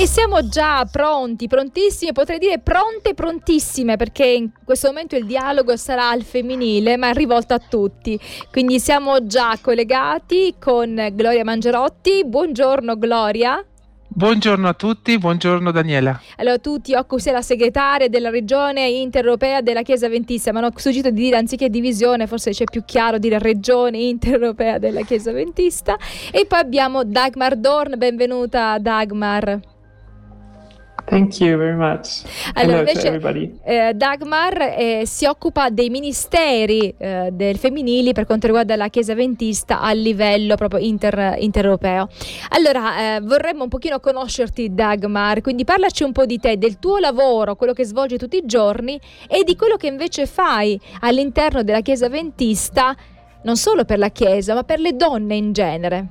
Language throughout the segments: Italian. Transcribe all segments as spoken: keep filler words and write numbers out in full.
E siamo già pronti, prontissimi, potrei dire pronte, prontissime, perché in questo momento il dialogo sarà al femminile, ma rivolto a tutti. Quindi siamo già collegati con Gloria Mangerotti. Buongiorno Gloria. Buongiorno a tutti, buongiorno Daniela. Allora, tu ti occupi, sei la segretaria della regione intereuropea della Chiesa Adventista, ma non ho suggerito di dire, anziché divisione, forse c'è più chiaro dire regione intereuropea della Chiesa Adventista. E poi abbiamo Dagmar Dorn, benvenuta Dagmar. Thank you very much. Allora, Hello invece, to everybody. Eh, Dagmar eh, si occupa dei ministeri eh, del femminili per quanto riguarda la Chiesa Adventista a livello proprio inter, intereuropeo. Allora, eh, vorremmo un pochino conoscerti Dagmar, quindi parlaci un po' di te, del tuo lavoro, quello che svolgi tutti i giorni e di quello che invece fai all'interno della Chiesa Adventista, non solo per la Chiesa, ma per le donne in genere.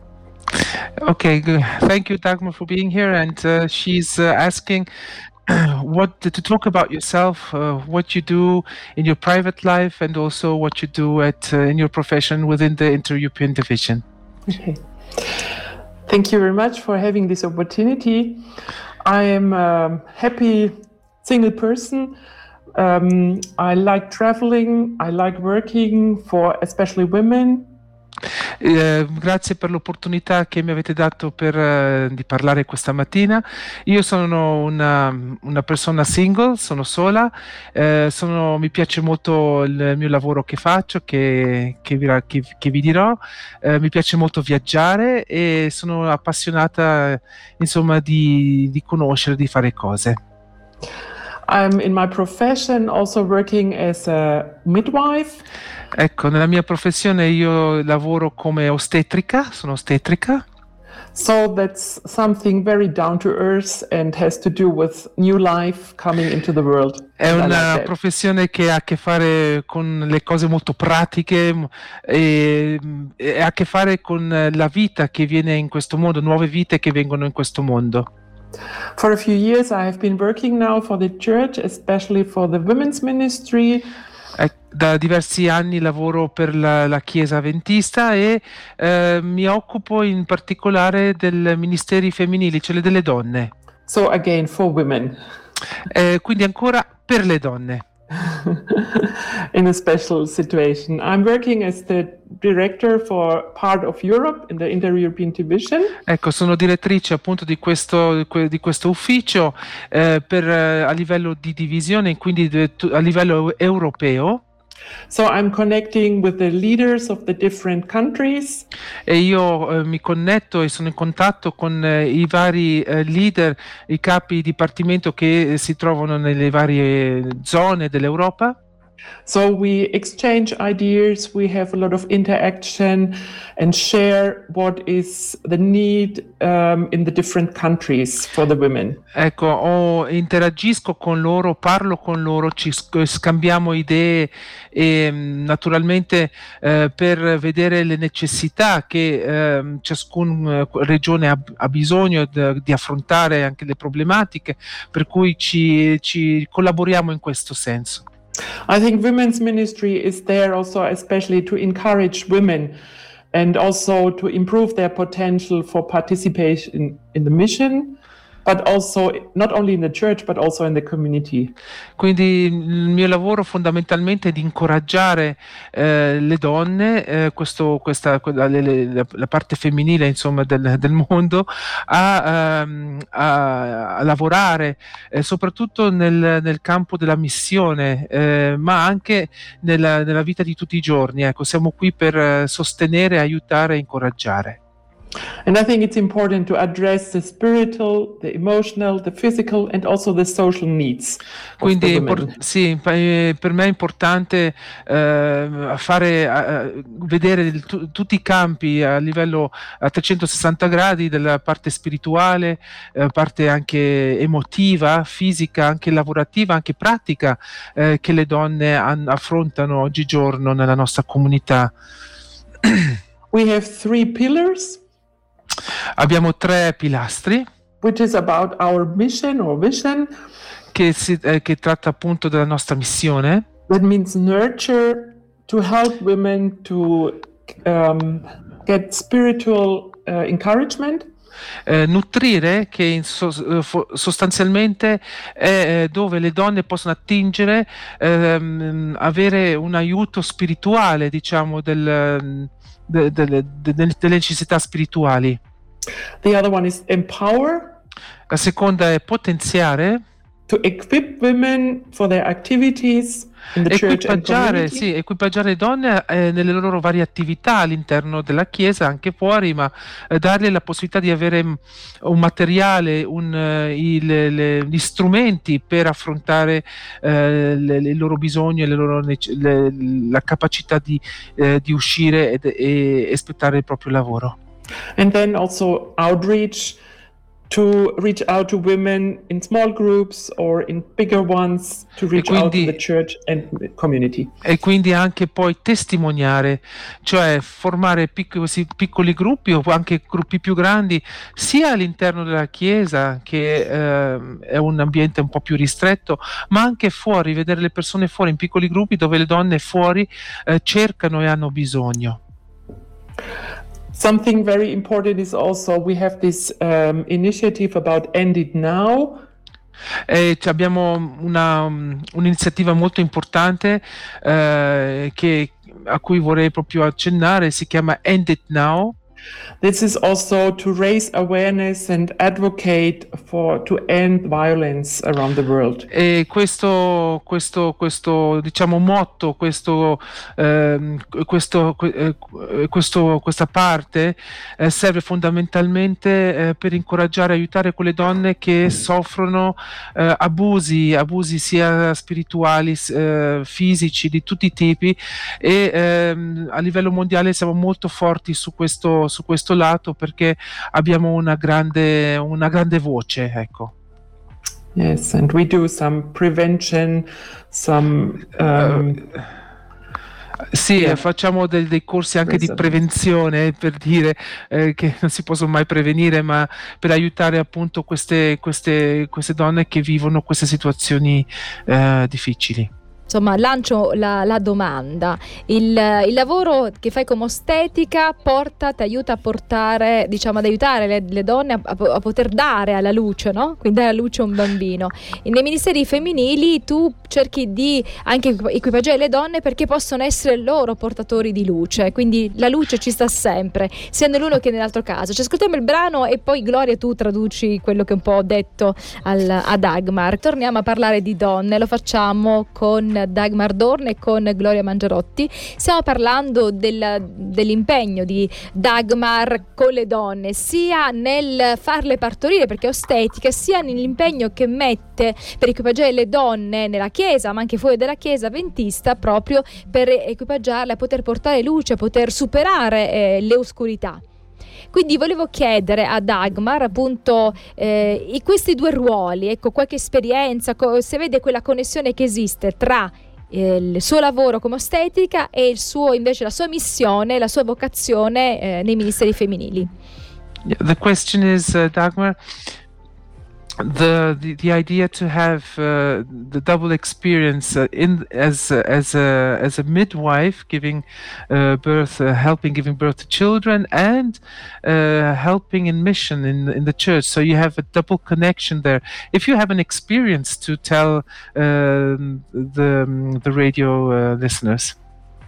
Okay, good. Thank you, Dagmar, for being here. And uh, she's uh, asking what to talk about yourself, uh, what you do in your private life, and also what you do at uh, in your profession within the Inter-European Division. Okay. Thank you very much for having this opportunity. I am a happy single person. Um, I like traveling. I like working for especially women. Eh, grazie per l'opportunità che mi avete dato per, eh, di parlare questa mattina. Io sono una, una persona single, sono sola, eh, sono, mi piace molto il mio lavoro che faccio, che, che, vi, che, che vi dirò, eh, mi piace molto viaggiare e sono appassionata insomma di, di conoscere, di fare cose. I'm in my profession also working as a midwife. Ecco, nella mia professione io lavoro come ostetrica, sono ostetrica. So that's something very down to earth and has to do with new life coming into the world. È una professione che ha a che fare con le cose molto pratiche e, e ha a che fare con la vita che viene in questo mondo, nuove vite che vengono in questo mondo. For a few years I have been working now for the church, especially for the women's ministry. Da diversi anni lavoro per la, la Chiesa Adventista e eh, mi occupo in particolare del ministeri femminili, cioè delle donne. So again for women. Eh, quindi ancora per le donne. In a special situation. I'm working as the director for part of Europe in the Inter-European Division. Ecco, sono direttrice appunto di questo, di questo ufficio eh, per, a livello di divisione, quindi a livello europeo. So I'm connecting with the leaders of the different countries. E io eh, mi connetto e sono in contatto con eh, i vari eh, leader, i capi dipartimento che eh, si trovano nelle varie zone dell'Europa. So we exchange ideas, we have a lot of interaction and share what is the need um, in the different countries for the women. Ecco, o interagisco con loro, parlo con loro, ci scambiamo idee e naturalmente eh, per vedere le necessità che eh, ciascuna eh, regione ha, ha bisogno d- di affrontare, anche le problematiche, per cui ci, ci collaboriamo in questo senso. I think women's ministry is there also especially to encourage women and also to improve their potential for participation in the mission, but also not only in the church but also in the community. Quindi il mio lavoro fondamentalmente è di incoraggiare eh, le donne, eh, questo, questa, la, la, la parte femminile insomma del, del mondo a, um, a, a lavorare eh, soprattutto nel, nel campo della missione, eh, ma anche nella, nella vita di tutti i giorni. Ecco, siamo qui per sostenere, aiutare e incoraggiare. And I think it's important to address the spiritual, the emotional, the physical and also the social needs. Quindi impor- sì, per me è importante eh, fare eh, vedere t- tutti i campi a livello a trecentosessanta gradi della parte spirituale, eh, parte anche emotiva, fisica, anche lavorativa, anche pratica eh, che le donne an- affrontano oggigiorno nella nostra comunità. We have three pillars. Abbiamo tre pilastri. Which is about our mission or vision. Che, si, eh, che tratta appunto della nostra missione. That means nurture, to help women to um, get spiritual uh, encouragement. eh, nutrire, che in so- fo- sostanzialmente è eh, dove le donne possono attingere, ehm, avere un aiuto spirituale, diciamo, del, de- delle, de- delle necessità spirituali. The other one is empower. La seconda è potenziare, To equip women for their activities in the church and equipaggiare, community. sì, equipaggiare le donne eh, nelle loro varie attività all'interno della Chiesa, anche fuori, ma eh, darle la possibilità di avere mh, un materiale, un, eh, i- le- le- gli strumenti per affrontare eh, le- le- i loro bisogni e le loro nece- le- la capacità di, eh, di uscire ed- e espletare il proprio lavoro. And then also outreach, to reach out to women in small groups or in bigger ones, to reach out to quindi- the church and community. E quindi anche poi testimoniare, cioè formare pic- questi piccoli gruppi o anche gruppi più grandi, sia all'interno della Chiesa, che ehm, è un ambiente un po' più ristretto, ma anche fuori, vedere le persone fuori in piccoli gruppi dove le donne fuori eh, cercano e hanno bisogno. Something very important is also we have this um, initiative about End It Now. E c- abbiamo una, um, un'iniziativa molto importante eh, che, a cui vorrei proprio accennare, si chiama End It Now. This is also to raise awareness and advocate for to end violence around the world. E questo, questo, questo diciamo motto, questo, ehm, questo, que- eh, questo- questa parte eh, serve fondamentalmente eh, per incoraggiare e aiutare quelle donne che soffrono eh, abusi, abusi sia spirituali, s- eh, fisici, di tutti i tipi, e ehm, a livello mondiale siamo molto forti su questo, su questo lato, perché abbiamo una grande, una grande voce, ecco. Yes, and we do some prevention, some um, Sì, Yeah. eh, facciamo del- dei corsi anche di Esatto. prevenzione, per dire eh, che non si possono mai prevenire, ma per aiutare appunto queste, queste, queste donne che vivono queste situazioni eh, difficili. Insomma, lancio la, la domanda. Il, il lavoro che fai come ostetica porta, ti aiuta a portare, diciamo, ad aiutare le, le donne a, a- a poter dare alla luce, no? Quindi dare alla luce un bambino. E nei ministeri femminili tu cerchi di anche equi- equipaggiare le donne perché possono essere loro portatori di luce. Quindi la luce ci sta sempre, sia nell'uno che nell'altro caso. Ci ascoltiamo il brano e poi Gloria tu traduci quello che un po' ho detto al, a Dagmar. Torniamo a parlare di donne, lo facciamo con Dagmar Dorn e con Gloria Mangiarotti. Stiamo parlando del- dell'impegno di Dagmar con le donne, sia nel farle partorire perché è ostetica, sia nell'impegno che mette per equipaggiare le donne nella chiesa, ma anche fuori dalla chiesa avventista, proprio per equipaggiarle a poter portare luce, a poter superare eh, le oscurità. Quindi volevo chiedere a Dagmar appunto eh, i- questi due ruoli, ecco, qualche esperienza, co- se vede quella connessione che esiste tra eh, il suo lavoro come ostetica e il suo, invece, la sua missione, la sua vocazione eh, nei ministeri femminili. Yeah, the question is, uh, Dagmar, the, the the idea to have uh, the double experience uh, in as a- as a as a midwife, giving uh, birth, uh, helping giving birth to children, and uh, helping in mission in in the church. So you have a double connection there. If you have an experience to tell um, the um, the radio uh, listeners.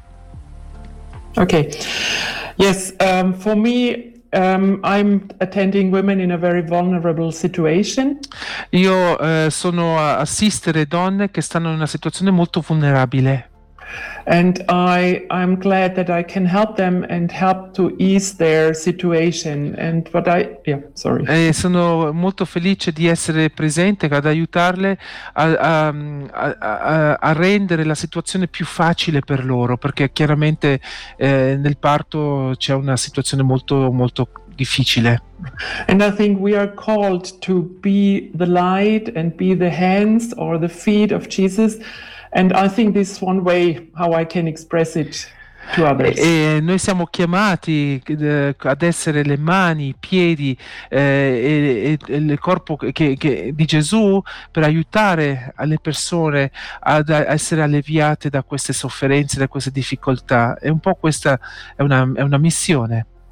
Okay. Yes, um, for me, um, I'm attending women in a very vulnerable situation. Io eh, sono a assistere donne che stanno in una situazione molto vulnerabile. And I, I'm glad that I can help them and help to ease their situation. And what I, yeah, sorry. E sono molto felice di essere presente ad aiutarle a, a- a- a- a rendere la situazione più facile per loro, perché chiaramente eh, nel parto c'è una situazione molto molto difficile. And I think we are called to be the light and be the hands or the feet of Jesus. And I think this is one way how I can express it to others. E noi siamo chiamati eh, ad essere le mani, i piedi eh, e, e il corpo che- che- di Gesù, per aiutare le persone ad a essere alleviate da queste sofferenze, da queste difficoltà. E un po' questa è una, è una missione.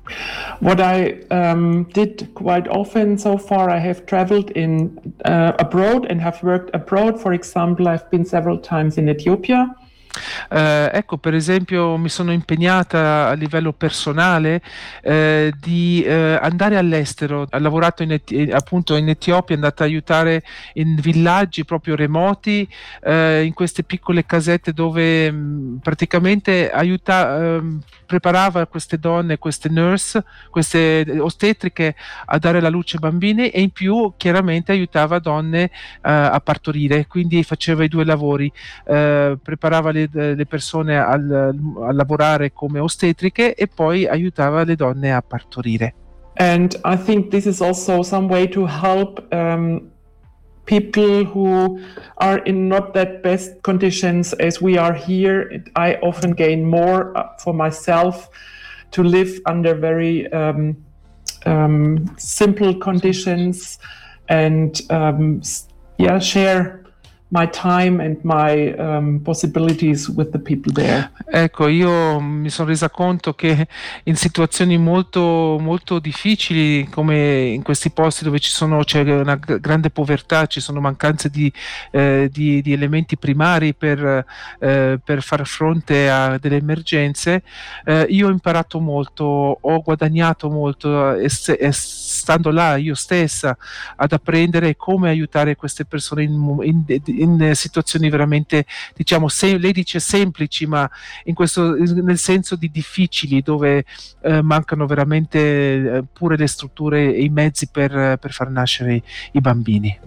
What I um, did quite often so far, I have traveled in uh, abroad and have worked abroad. For example, I've been several times in Ethiopia. Eh, ecco, per esempio, mi sono impegnata a livello personale eh, di eh, andare all'estero. Ho lavorato in Eti- appunto in Etiopia, è andata a aiutare in villaggi proprio remoti, eh, in queste piccole casette dove mh, praticamente aiuta, ehm, preparava queste donne, queste nurse, queste ostetriche a dare alla luce bambini, e in più chiaramente aiutava donne eh, a partorire, quindi faceva i due lavori, eh, preparava le le persone al, a lavorare come ostetriche e poi aiutava le donne a partorire. And I think this is also some way to help um, people who are in not that best conditions as we are here. I often gain more for myself to live under very um, um, simple conditions and um, yeah, share my time and my um, possibilities with the people there. Ecco, io mi sono resa conto che in situazioni molto molto difficili, come in questi posti dove ci sono, c'è una g- grande povertà, ci sono mancanze di, eh, di, di elementi primari per, eh, per far fronte a delle emergenze, eh, io ho imparato molto, ho guadagnato molto, e, se, e stando là io stessa ad apprendere come aiutare queste persone in, in, in situazioni veramente, diciamo, se, lei dice semplici, ma in questo, nel senso di difficili, dove eh, mancano veramente eh, pure le strutture e i mezzi per, per far nascere i, i bambini.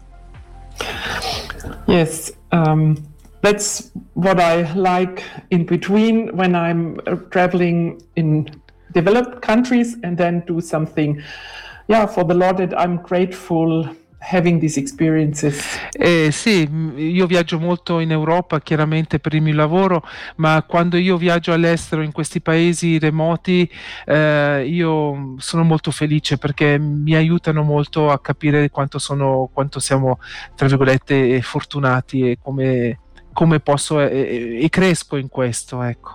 Yes, um, that's what I like in between when I'm uh, traveling in developed countries and then do something, yeah, for the Lord, that I'm grateful having these experiences. Eh, sì, io viaggio molto in Europa chiaramente per il mio lavoro, ma quando io viaggio all'estero in questi paesi remoti, eh, io sono molto felice perché mi aiutano molto a capire quanto sono, quanto siamo, tra virgolette, fortunati, e come, come posso, e, e cresco in questo, ecco.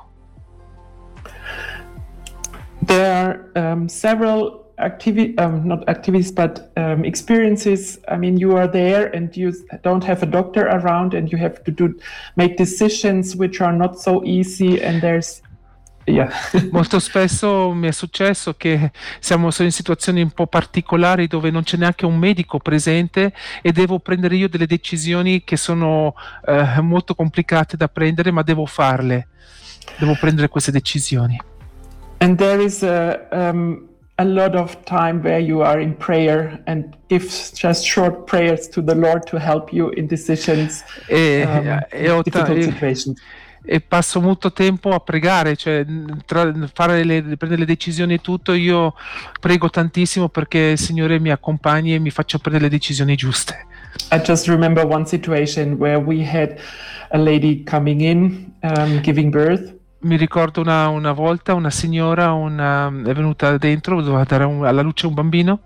There are um, several activi- um, not activities, but um, experiences. I mean, you are there and you don't have a doctor around and you have to do make decisions which are not so easy, and there's yeah. Molto spesso mi è successo che siamo in situazioni un po' particolari dove non c'è neanche un medico presente e devo prendere io delle decisioni che sono eh, molto complicate da prendere, ma devo farle, devo prendere queste decisioni. And there is a um, a lot of time where you are in prayer and give just short prayers to the Lord to help you in decisions, e, um, e, ho ta- difficult e, situations. e passo molto tempo a pregare, cioè tra fare le, prendere le decisioni e tutto, io prego tantissimo perché il Signore mi accompagni e mi faccia prendere le decisioni giuste. I just remember one situation where we had a lady coming in, um, giving birth. Mi ricordo una, una volta una signora una, è venuta dentro, doveva dare un, alla luce un bambino.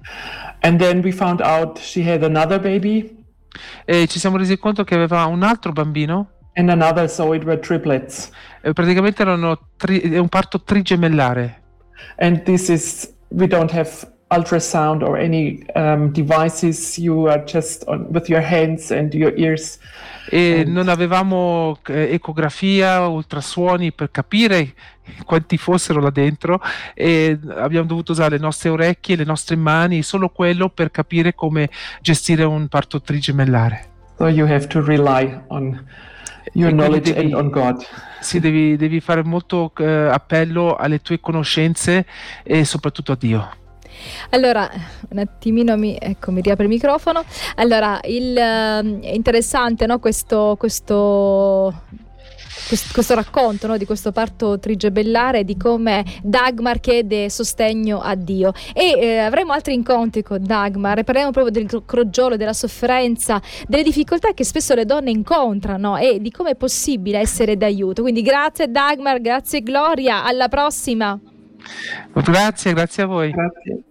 And then we found out she had another baby. E ci siamo resi conto che aveva un altro bambino. And another, so it were triplets. E praticamente erano tri, è un parto trigemellare. And this is, we don't have ultrasound or any um, devices. You are just on, with your hands and your ears. E non avevamo eh, ecografia, ultrasuoni per capire quanti fossero là dentro, e abbiamo dovuto usare le nostre orecchie, le nostre mani, solo quello per capire come gestire un parto trigemellare. So you have to rely on your knowledge devi, and on God. Sì, devi, devi fare molto eh, appello alle tue conoscenze e soprattutto a Dio. Allora, un attimino mi, ecco, mi riapre il microfono. Allora, il, uh, è interessante, no, questo, questo, questo, questo racconto, no, di questo parto trigemellare, di come Dagmar chiede sostegno a Dio. E eh, avremo altri incontri con Dagmar e parleremo proprio del crogiolo, della sofferenza, delle difficoltà che spesso le donne incontrano e di come è possibile essere d'aiuto. Quindi grazie Dagmar, grazie Gloria, alla prossima. Grazie, grazie a voi. Grazie.